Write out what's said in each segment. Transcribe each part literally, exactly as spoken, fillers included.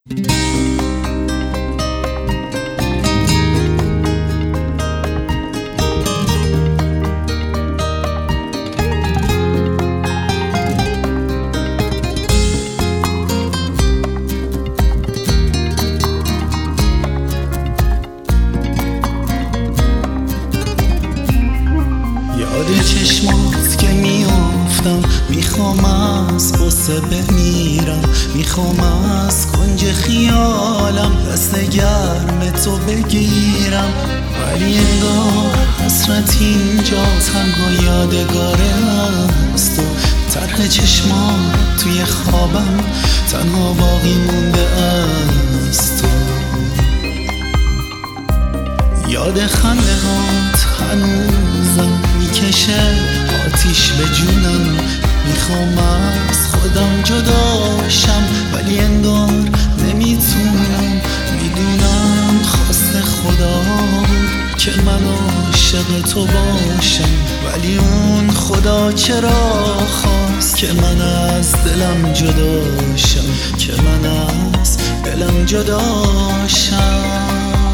یاد چشمات که میافتم، میخوام از قصه بمیرم، میخوام از کنج خیالم دست گرم تو بگیرم، ولی انگار حسرت اینجا تنها یادگاره است و طرح چشمات توی خوابم تنها باقی مونده است. یاد خنده هات هنوزم میکشه آتیش به جونم، میخوام از خودم جداشم ولی انگار نمیتونم، میدونم خواست خدا که من عاشق تو باشم، ولی اون خدا چرا خواست که من از دلم جداشم، که من از دلم جداشم.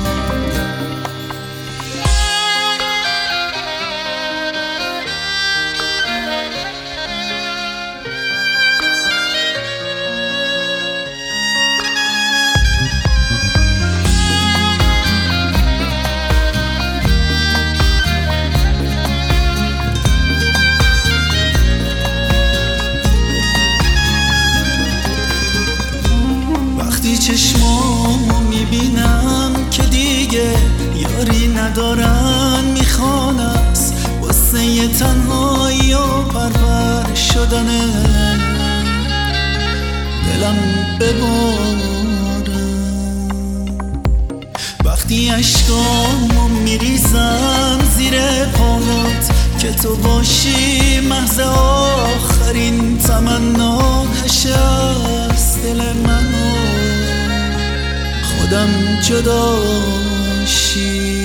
چشمامو میبینم که دیگه یاری ندارن، میخوان از واسه یه تنهایی و پرور شدنه دلم بباره. وقتی اشکامو میریزم زیر پاهات که تو باشی محض آخرین تمنا نشه از دل منو خودم جداشی،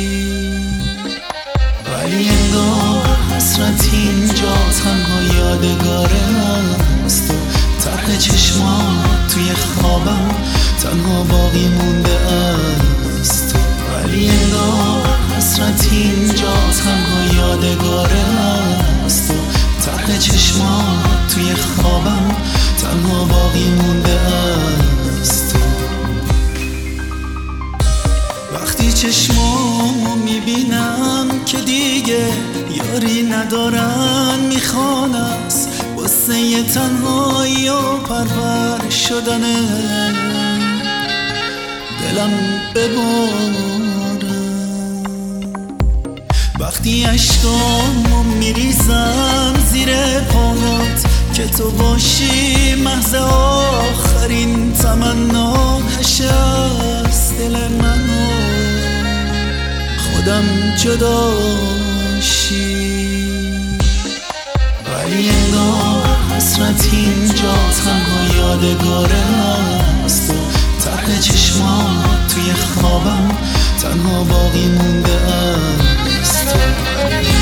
ولی انگار حسرت اینجا تنها یادگاره است و طرح چشمات توی خوابم تنها باقی مونده است، ولی انگار حسرت اینجا تنها یادگاره است و طرح چشمات توی خوابم تنها باقی مونده است. وقتی چشمامو میبینم که دیگه یاری ندارن، میخوان از واسه یه تنهایی و پرور شدنه دلم بباره. وقتی اشکامو میریزم زیر پاهات که تو باشی محض آخرین تمنا نشه از دل منو خودم جداشی، ولی انگار حسرت اینجا تنها یادگاره است و طرح چشمات توی خوابم تنها باقی مونده است.